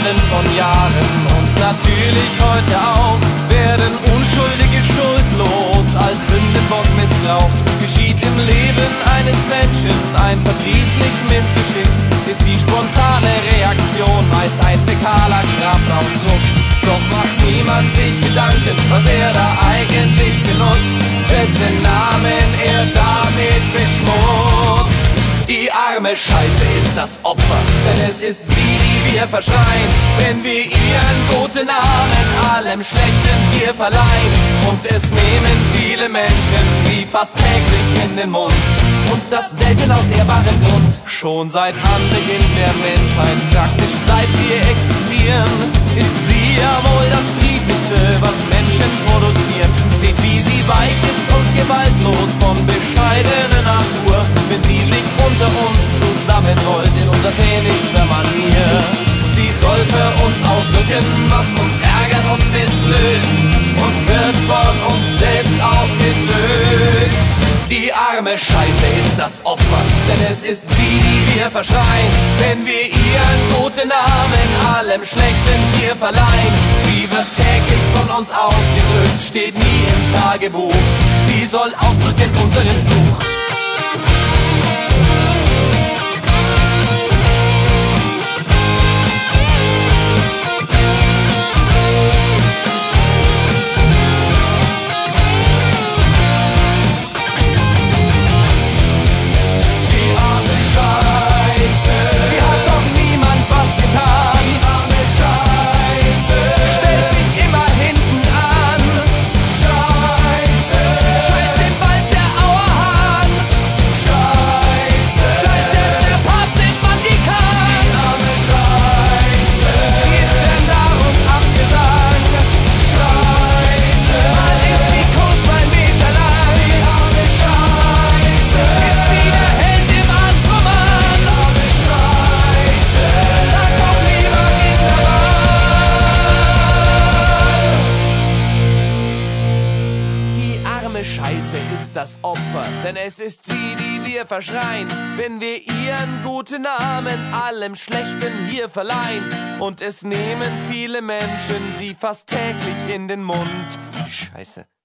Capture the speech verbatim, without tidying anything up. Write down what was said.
Tausenden von Jahren und natürlich heute auch werden Unschuldige schuldlos als Sünde von missbraucht. Geschieht im Leben eines Menschen ein verdrießlich Missgeschick, ist die spontane Reaktion meist ein fäkaler Kraftausdruck. Doch macht niemand sich Gedanken, was er da eigentlich benutzt, wessen Namen er damit beschmutzt. Die arme Scheiße ist das Opfer, denn es ist sie, die wir verschreien, wenn wir ihren guten Namen allem Schlechten hier verleihen. Und es nehmen viele Menschen sie fast täglich in den Mund, und das selten aus ehrbarem Grund. Schon seit Anbeginn der Menschheit, praktisch seit wir existieren, ist sie ja wohl das Friedlichste, was Menschen produzieren. Seht, wie sie weich ist und gewaltlos von bescheidener Natur, wenn sie sich unter uns zusammenrollt in untertänigster Manier. Sie soll für uns ausdrücken, was uns ärgert und missglückt, und wird von uns selbst ausgedrückt. Die arme Scheiße ist das Opfer, denn es ist sie, die wir verschreien, wenn wir ihren guten Namen allem Schlechten hier verleihen. Sie wird täglich von uns ausgedrückt, steht nie im Tagebuch, sie soll ausdrücken unseren Fluch. Scheiße ist das Opfer, denn es ist sie, die wir verschreien, wenn wir ihren guten Namen allem Schlechten hier verleihen. Und es nehmen viele Menschen sie fast täglich in den Mund. Scheiße.